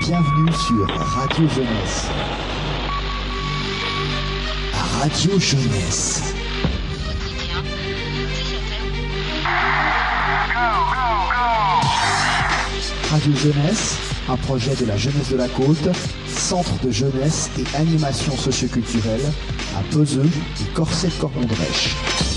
Bienvenue sur Radio Jeunesse. Radio Jeunesse. Radio Jeunesse, un projet de la Jeunesse de la Côte, centre de jeunesse et animation socioculturelle à Peseux et Corset-Cormont-Drèche.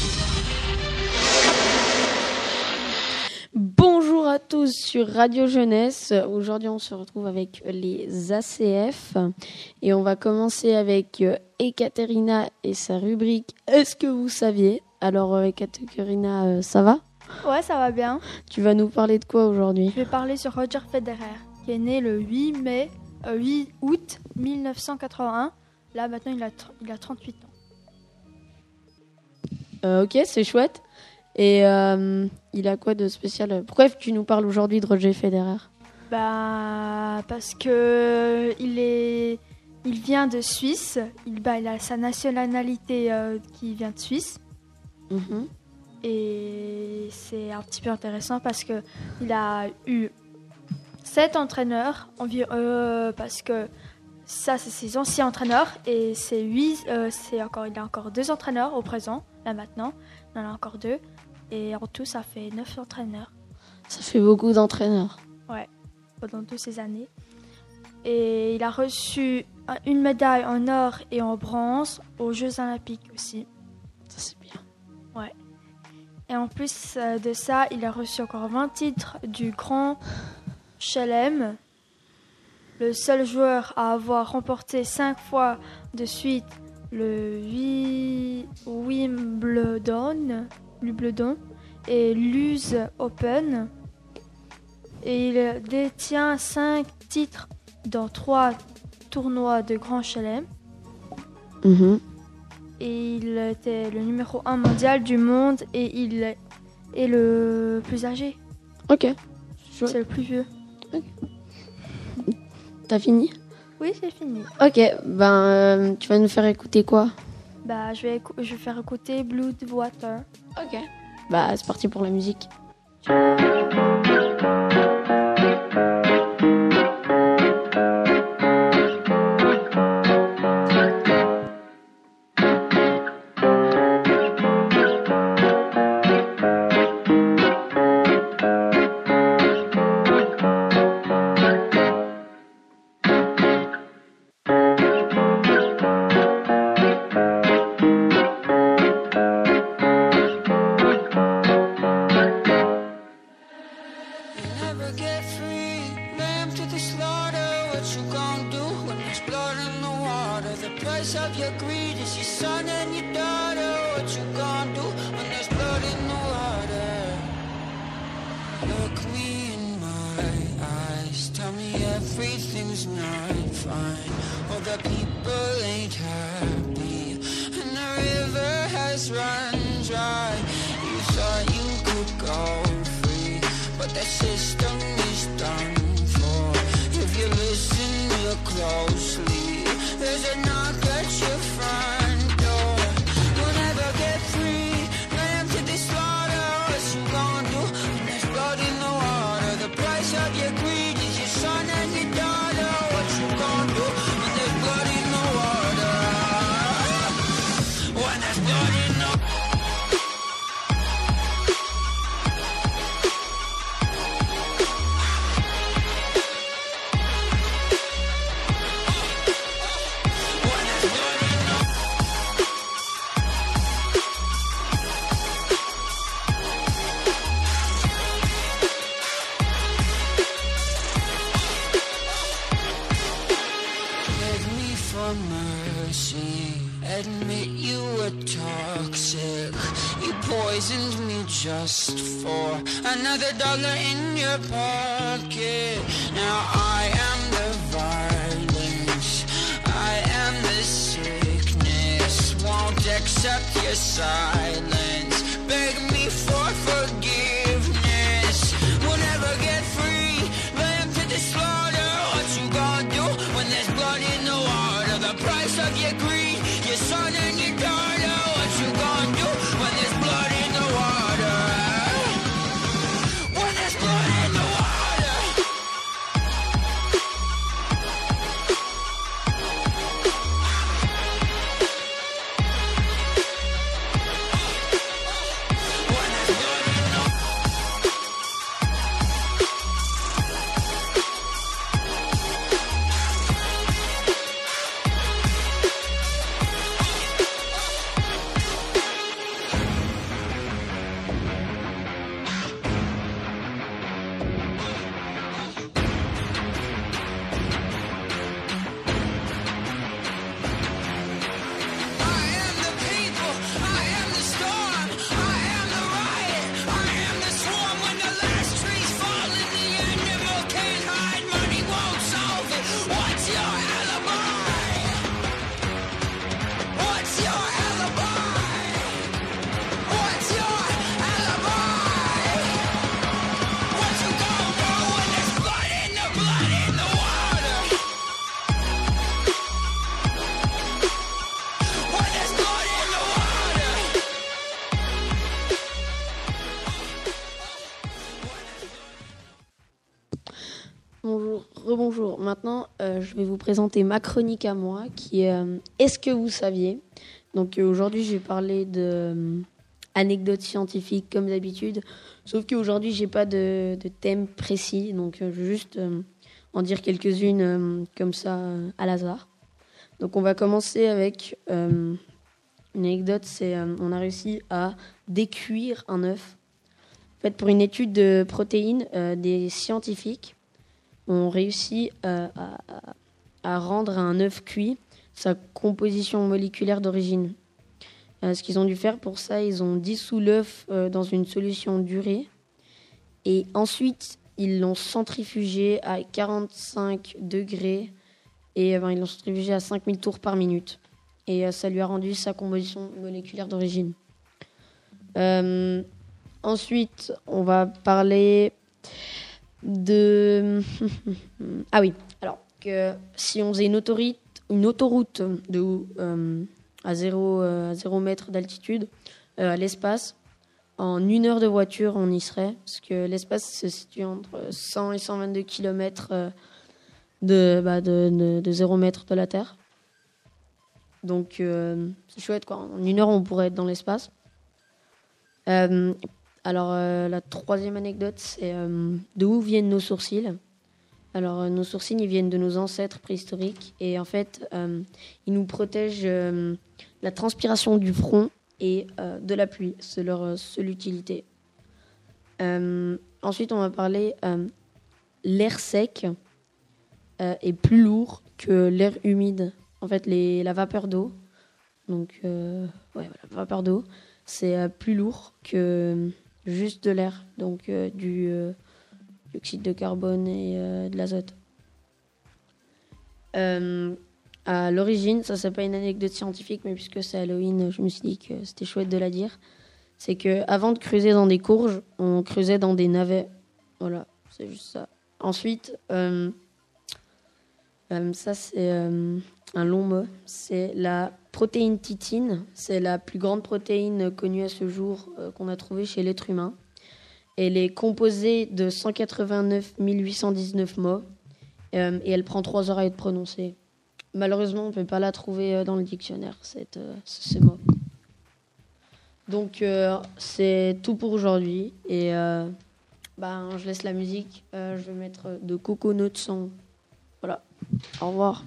Bonjour à tous sur Radio Jeunesse. Aujourd'hui, on se retrouve avec les ACF et on va commencer avec Ekaterina et sa rubrique Est-ce que vous saviez? Alors, Ekaterina, ça va? Ouais, ça va bien. Tu vas nous parler de quoi aujourd'hui? Je vais parler sur Roger Federer, qui est né le 8 août 1981. Là, maintenant, il a 38 ans. Ok, c'est chouette. Et il a quoi de spécial? Pourquoi tu nous parles aujourd'hui de Roger Federer? Parce que il vient de Suisse. Il a sa nationalité qui vient de Suisse. Mm-hmm. Et c'est un petit peu intéressant parce que il a eu 7 entraîneurs, parce que ça c'est ses anciens entraîneurs et il a encore 2 entraîneurs au présent, là maintenant, il en a encore 2 et en tout ça fait 9 entraîneurs. Ça fait beaucoup d'entraîneurs. Ouais, pendant toutes ces années. Et il a reçu une médaille en or et en bronze aux Jeux Olympiques aussi. Ça c'est bien. Ouais. Et en plus de ça, il a reçu encore 20 titres du Grand Chelem. Le seul joueur à avoir remporté 5 fois de suite le Wimbledon et l'US Open. Et il détient 5 titres dans 3 tournois de Grand Chelem. Mm-hmm. Et il était le numéro 1 mondial du monde et il est le plus âgé. Ok. C'est le plus vieux. Okay. T'as fini? Oui, c'est fini. Ok, tu vas nous faire écouter quoi? Je vais faire écouter Blood Water. Ok. C'est parti pour la musique. Everything's not fine. All the people ain't happy, and the river has run dry. You thought you could go free, but the system is done for. If you listen real closely, there's a knock at your front door. You'll never get free, lamb to the slaughter. What you gonna do when there's blood in the water? The price of your greed is your son and your daughter. What you gonna do when there's blood in the water? When there's blood in the just for another dollar in your pocket. Now I am the violence, I am the sickness. Won't accept your silence, beg me for forgiveness. We'll never get free, lamb to the slaughter. What you gonna do when there's blood in the water? The price of your greed, your son and your daughter. What you gonna do when there's blood in the water? When there's blood in the water. Bonjour, rebonjour. Maintenant, je vais vous présenter ma chronique à moi, qui est Est-ce que vous saviez ? Donc aujourd'hui, je vais parler de anecdotes scientifiques comme d'habitude, sauf qu'aujourd'hui, j'ai pas de thème précis, donc je vais juste en dire quelques-unes comme ça à l'hasard. Donc on va commencer avec une anecdote, c'est on a réussi à décuire un œuf. En fait, pour une étude de protéines, des scientifiques ont réussi à rendre à un œuf cuit sa composition moléculaire d'origine. Ce qu'ils ont dû faire pour ça, ils ont dissous l'œuf dans une solution d'urée et ensuite ils l'ont centrifugé à 45 degrés et ils l'ont centrifugé à 5000 tours par minute. Et ça lui a rendu sa composition moléculaire d'origine. Ensuite, on va parler de... ah oui, alors que si on faisait une autoroute à 0 mètre d'altitude à l'espace, en 1 heure de voiture, on y serait, parce que l'espace se situe entre 100 et 122 km de 0 mètre de la Terre. Donc c'est chouette, quoi. En 1 heure, on pourrait être dans l'espace. Alors, la troisième anecdote, c'est d'où viennent nos sourcils. Alors, nos sourcils, ils viennent de nos ancêtres préhistoriques. Et en fait, ils nous protègent la transpiration du front et de la pluie. C'est leur seule utilité. Ensuite, on va parler l'air sec est plus lourd que l'air humide. En fait, la vapeur d'eau, donc la vapeur d'eau, c'est plus lourd que juste de l'air, donc du dioxyde de carbone et de l'azote. À l'origine, ça c'est pas une anecdote scientifique, mais puisque c'est Halloween, je me suis dit que c'était chouette de la dire. C'est que avant de creuser dans des courges, on creusait dans des navets. Voilà, c'est juste ça. Ensuite, ça c'est un long mot. C'est la protéine titine. C'est la plus grande protéine connue à ce jour qu'on a trouvée chez l'être humain. Elle est composée de 189 819 mots et elle prend 3 heures à être prononcée. Malheureusement, on ne peut pas la trouver dans le dictionnaire, ce mot. Donc, c'est tout pour aujourd'hui. Et je laisse la musique. Je vais mettre de Coconut Song. Voilà. Au revoir.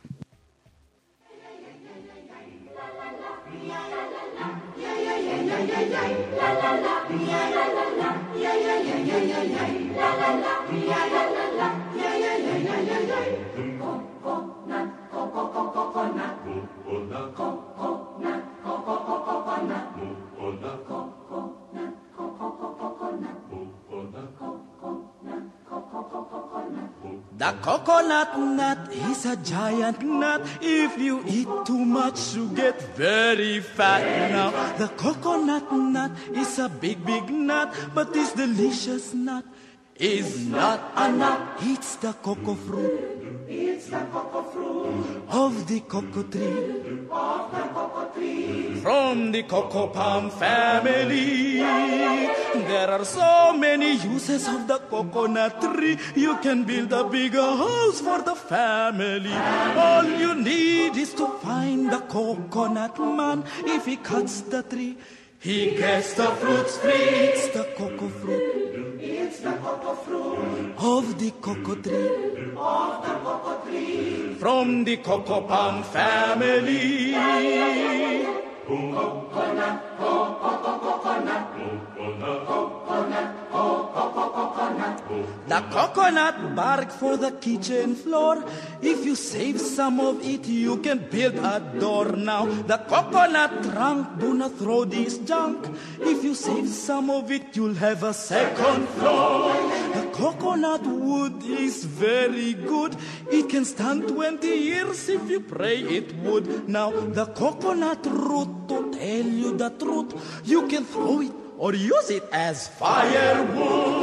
The coconut nut is a giant nut. If you eat too much, you get very fat. Now, the coconut nut is a big, big nut, but this delicious nut is not a nut. It's the cocoa fruit. It's the cocoa fruit of the cocoa tree. Of the cocoa tree. From the cocoa palm family. There are so many uses of the coconut tree. You can build a bigger house for the family. All you need is to find the coconut man. If he cuts the tree, he gets the fruits free. It's the cocoa fruit. It's the cocoa fruit of the cocoa tree. Of the cocoa tree. From the cocoa palm family. Coconut, coconut, coconut, coconut, coconut. The coconut bark for the kitchen floor. If you save some of it, you can build a door. Now, the coconut trunk, do not throw this junk. If you save some of it, you'll have a second floor. The coconut wood is very good. It can stand 20 years if you pray it would. Now, the coconut root, to tell you the truth, you can throw it or use it as firewood.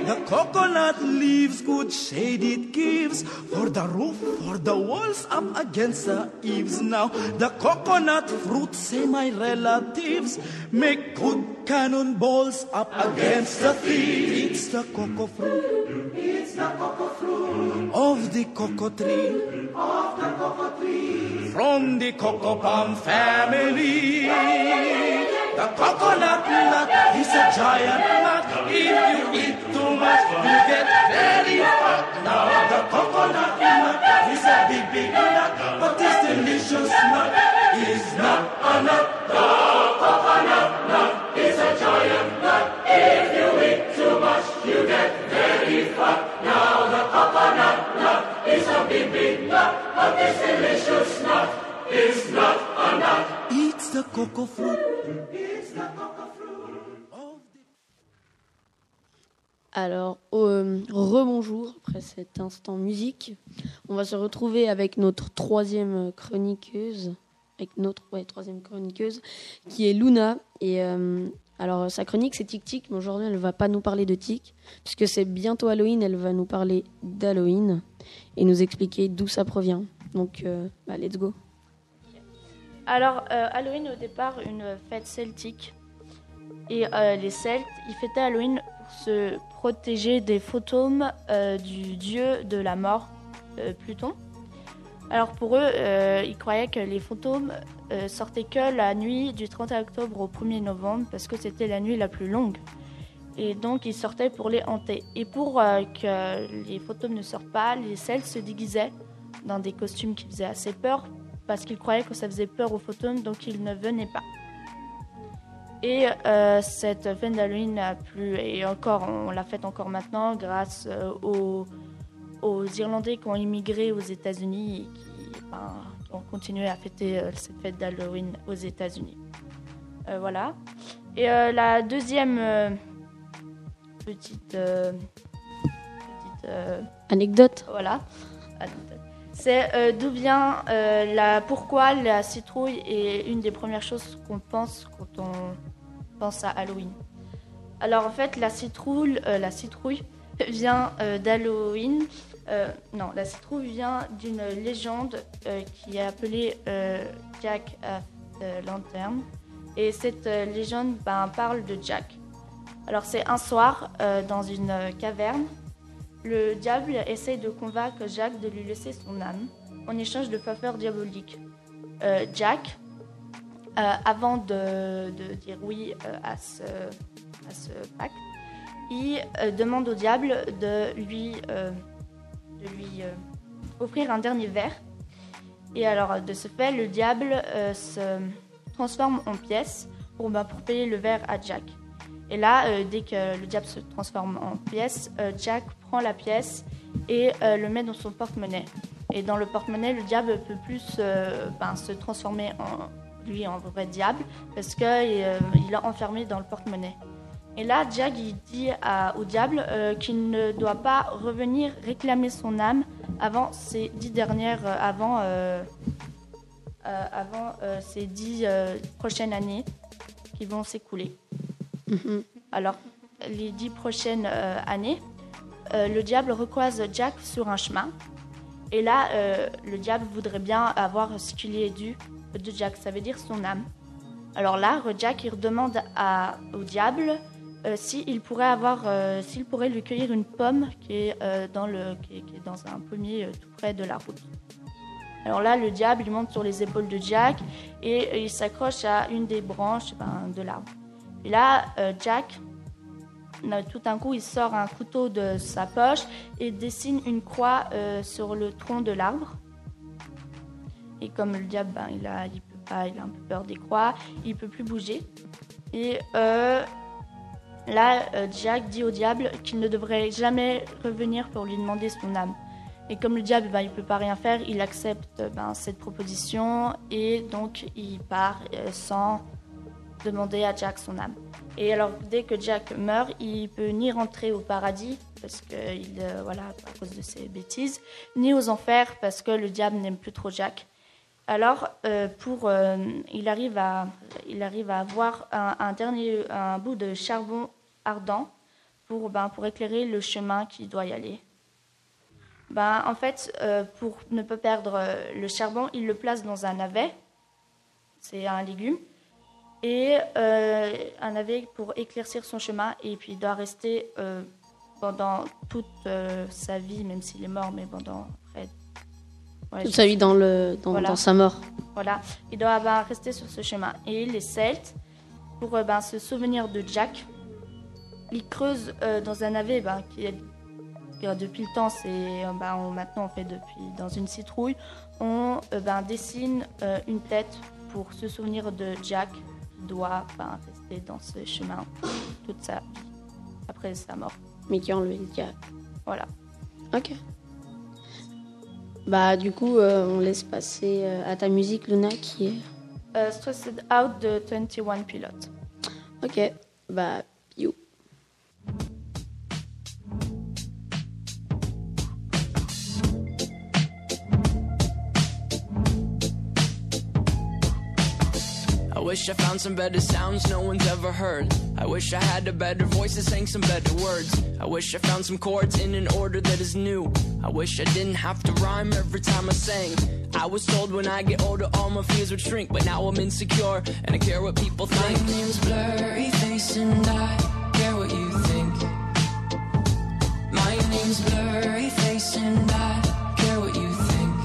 The coconut leaves good shade it gives for the roof, for the walls, up against the eaves. Now the coconut fruit, say my relatives, make good cannonballs up against the trees. It's the cocoa fruit. It's the cocoa fruit of the cocoa tree. Of the cocoa tree. From the cocoa palm family. The coconut nut is a giant nut. If you eat too much, you get very fat. Now the coconut nut is a big, big nut, but this delicious nut is not a nut. The coconut nut is a giant nut. If you eat too much, you get very fat. Now the coconut nut is a big, big nut, but this delicious nut is not a nut. It's the cocoa fruit. It's the cocoa fruit of the... Alors, rebonjour, après cet instant musique. On va se retrouver avec notre troisième chroniqueuse, qui est Luna. Et alors, sa chronique, c'est Tic Tic, mais aujourd'hui, elle ne va pas nous parler de Tic, puisque c'est bientôt Halloween, elle va nous parler d'Halloween et nous expliquer d'où ça provient. Donc, let's go. Alors, Halloween, au départ, une fête celtique. Et les Celtes, ils fêtaient Halloween pour se protéger des fantômes du dieu de la mort, Pluton. Alors pour eux, ils croyaient que les fantômes sortaient que la nuit du 31 octobre au 1er novembre, parce que c'était la nuit la plus longue. Et donc, ils sortaient pour les hanter. Et pour que les fantômes ne sortent pas, les Celtes se déguisaient dans des costumes qui faisaient assez peur, parce qu'ils croyaient que ça faisait peur aux fantômes, donc ils ne venaient pas. Et cette fête d'Halloween a plu, et encore, on la fête encore maintenant grâce aux Irlandais qui ont immigré aux États-Unis et qui ont continué à fêter cette fête d'Halloween aux États-Unis. Voilà. Et la deuxième petite Anecdote. Voilà. C'est d'où vient pourquoi la citrouille est une des premières choses qu'on pense quand on pense à Halloween. Alors en fait, la citrouille vient d'Halloween. La citrouille vient d'une légende qui est appelée Jack Lantern. Et cette légende parle de Jack. Alors c'est un soir dans une caverne. Le diable essaye de convaincre Jack de lui laisser son âme en échange de faveurs diaboliques. Jack, avant de dire oui à ce pacte, il demande au diable de lui offrir un dernier verre. Et alors, de ce fait, le diable se transforme en pièces pour payer le verre à Jack. Et là, dès que le diable se transforme en pièce, Jack prend la pièce et le met dans son porte-monnaie. Et dans le porte-monnaie, le diable ne peut plus se transformer en vrai diable parce qu'il est enfermé dans le porte-monnaie. Et là, Jack il dit au diable qu'il ne doit pas revenir réclamer son âme avant ces 10 prochaines années qui vont s'écouler. Alors, les 10 prochaines années, le diable recroise Jack sur un chemin. Et là, le diable voudrait bien avoir ce qu'il est dû de Jack, ça veut dire son âme. Alors là, Jack il demande au diable s'il pourrait lui cueillir une pomme qui est dans un pommier tout près de la route. Alors là, le diable il monte sur les épaules de Jack et il s'accroche à une des branches de l'arbre. Et là, Jack, tout d'un coup, il sort un couteau de sa poche et dessine une croix sur le tronc de l'arbre. Et comme le diable, il a un peu peur des croix, il ne peut plus bouger. Et là, Jack dit au diable qu'il ne devrait jamais revenir pour lui demander son âme. Et comme le diable, il ne peut pas rien faire, il accepte cette proposition et donc il part sans demander à Jack son âme. Et alors, dès que Jack meurt, il peut ni rentrer au paradis, parce que à cause de ses bêtises, ni aux enfers, parce que le diable n'aime plus trop Jack. Alors, il arrive à avoir un bout de charbon ardent pour éclairer le chemin qui doit y aller. En fait, pour ne pas perdre le charbon, il le place dans un navet. C'est un légume. Et un navet pour éclaircir son chemin. Et puis il doit rester pendant toute sa vie, même s'il est mort, mais pendant... toute sa vie dans sa mort. Voilà, il doit rester sur ce chemin. Et les Celtes, pour se souvenir de Jack, ils creusent dans un navet qui est... Depuis le temps, maintenant on fait dans une citrouille, on dessine une tête pour se souvenir de Jack qui doit rester dans ce chemin toute sa vie après sa mort. Mais qui a enlevé le diable. Voilà. Ok. Du coup, on laisse passer à ta musique, Luna, qui est Stressed Out de 21 Pilots. Ok. You. I wish I found some better sounds no one's ever heard. I wish I had a better voice that sang some better words. I wish I found some chords in an order that is new. I wish I didn't have to rhyme every time I sang. I was told when I get older all my fears would shrink, but now I'm insecure and I care what people think. My name's Blurryface and I care what you think. My name's Blurryface and I care what you think.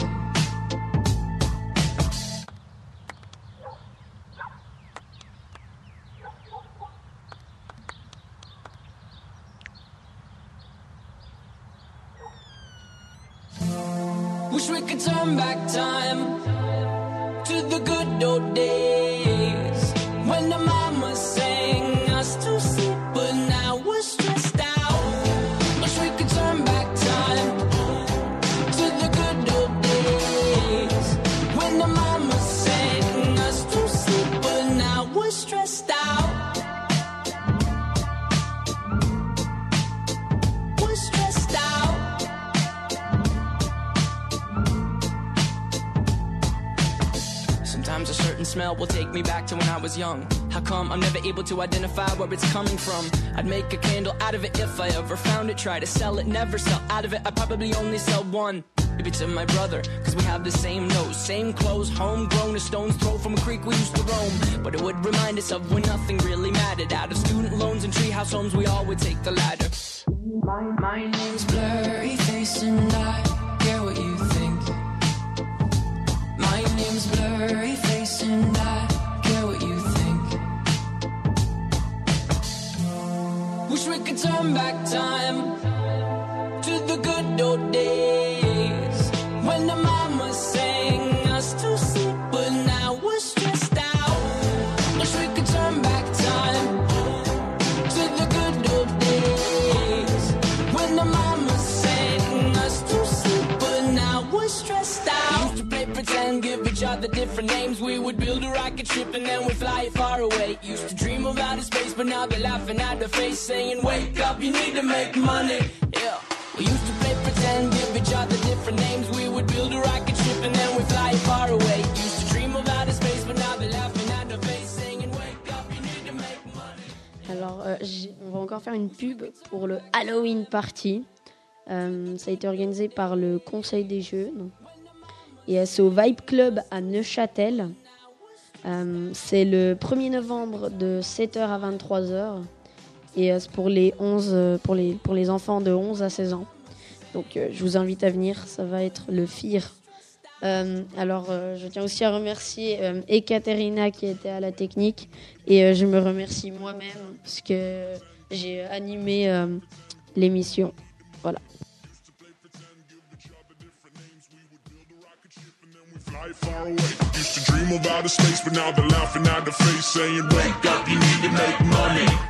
Wish we could turn back time to the good old days when the mama sang us to sleep, but now we're stressed out. Wish we could turn back time to the good old days when the mama sang us to sleep, but now we're stressed out. We're stressed out. Sometimes a certain smell will take me back to when I was young. How come I'm never able to identify where it's coming from? I'd make a candle out of it if I ever found it. Try to sell it, never sell out of it. I'd probably only sell one. Maybe to my brother, cause we have the same nose, same clothes, homegrown, a stone's throw from a creek we used to roam. But it would remind us of when nothing really mattered. Out of student loans and treehouse homes, we all would take the ladder. My name's Blurryface and I care what you think. My name's Blurryface and I care what you think. Wish we could turn back time to the good old days when the mama sang us to sleep, but now we're stressed out. Wish we could turn back time to the good old days when the mama sang us to sleep, but now we're stressed out. Used to play pretend, give each other different names. We would build a rocket ship and then we'd fly it far away. Used to dream of outer space, but now they're laughing at the face, saying, wake up, you need to make money. Yeah. We used to play pretend, give each other different names. We would build a rocket ship and then we'd fly it far away. Used to dream of outer space, but now they're laughing at the face, saying, wake up, you need to make money. Alors, on va encore faire une pub pour le Halloween Party. Ça a été organisé par le Conseil des Jeux. Donc. Et c'est au Vibe Club à Neuchâtel. C'est le 1er novembre de 7h à 23h. Et c'est pour les enfants de 11 à 16 ans. Donc je vous invite à venir, ça va être le FIR. Je tiens aussi à remercier Ekaterina qui était à la technique. Et je me remercie moi-même parce que j'ai animé l'émission. Voilà. Fly far away. Used to dream of outer space, but now they're laughing at the face, saying, wake up, you need to make money.